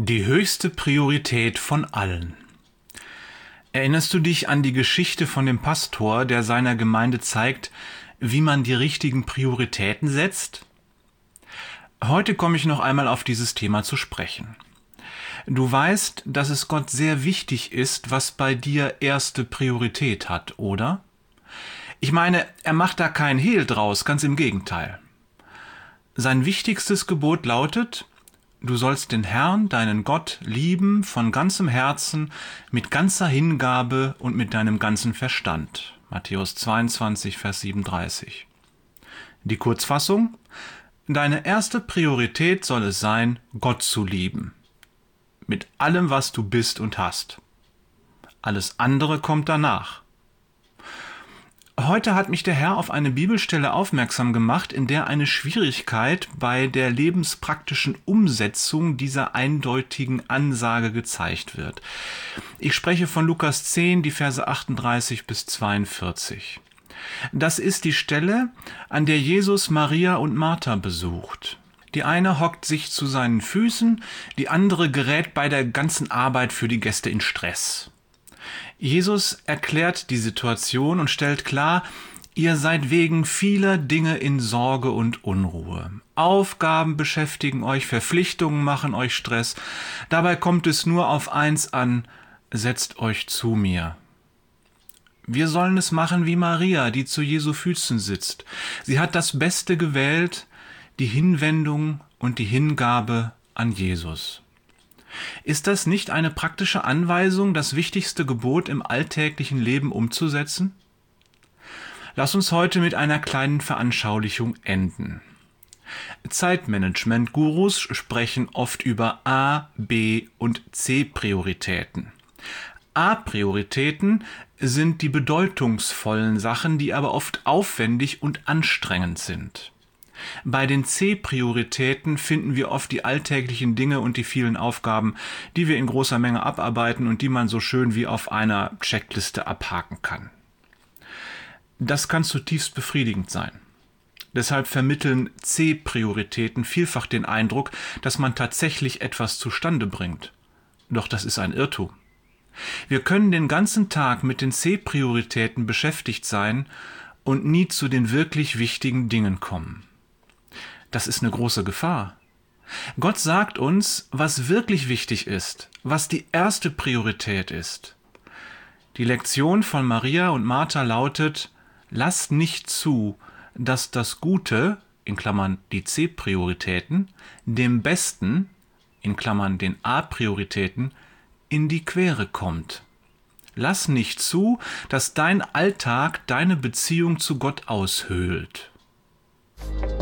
Die höchste Priorität von allen. Erinnerst du dich an die Geschichte von dem Pastor, der seiner Gemeinde zeigt, wie man die richtigen Prioritäten setzt? Heute komme ich noch einmal auf dieses Thema zu sprechen. Du weißt, dass es Gott sehr wichtig ist, was bei dir erste Priorität hat, oder? Ich meine, er macht da kein Hehl draus, ganz im Gegenteil. Sein wichtigstes Gebot lautet: Du sollst den Herrn, deinen Gott, lieben von ganzem Herzen, mit ganzer Hingabe und mit deinem ganzen Verstand. Matthäus 22, Vers 37. Die Kurzfassung: Deine erste Priorität soll es sein, Gott zu lieben. Mit allem, was du bist und hast. Alles andere kommt danach. Heute hat mich der Herr auf eine Bibelstelle aufmerksam gemacht, in der eine Schwierigkeit bei der lebenspraktischen Umsetzung dieser eindeutigen Ansage gezeigt wird. Ich spreche von Lukas 10, die Verse 38 bis 42. Das ist die Stelle, an der Jesus Maria und Martha besucht. Die eine hockt sich zu seinen Füßen, die andere gerät bei der ganzen Arbeit für die Gäste in Stress. Jesus erklärt die Situation und stellt klar: Ihr seid wegen vieler Dinge in Sorge und Unruhe. Aufgaben beschäftigen euch, Verpflichtungen machen euch Stress. Dabei kommt es nur auf eins an: Setzt euch zu mir. Wir sollen es machen wie Maria, die zu Jesu Füßen sitzt. Sie hat das Beste gewählt, die Hinwendung und die Hingabe an Jesus. Ist das nicht eine praktische Anweisung, das wichtigste Gebot im alltäglichen Leben umzusetzen? Lass uns heute mit einer kleinen Veranschaulichung enden. Zeitmanagement-Gurus sprechen oft über A-, B- und C-Prioritäten. A-Prioritäten sind die bedeutungsvollen Sachen, die aber oft aufwendig und anstrengend sind. Bei den C-Prioritäten finden wir oft die alltäglichen Dinge und die vielen Aufgaben, die wir in großer Menge abarbeiten und die man so schön wie auf einer Checkliste abhaken kann. Das kann zutiefst befriedigend sein. Deshalb vermitteln C-Prioritäten vielfach den Eindruck, dass man tatsächlich etwas zustande bringt. Doch das ist ein Irrtum. Wir können den ganzen Tag mit den C-Prioritäten beschäftigt sein und nie zu den wirklich wichtigen Dingen kommen. Das ist eine große Gefahr. Gott sagt uns, was wirklich wichtig ist, was die erste Priorität ist. Die Lektion von Maria und Martha lautet: Lasst nicht zu, dass das Gute, in Klammern die C-Prioritäten, dem Besten, in Klammern den A-Prioritäten, in die Quere kommt. Lass nicht zu, dass dein Alltag deine Beziehung zu Gott aushöhlt.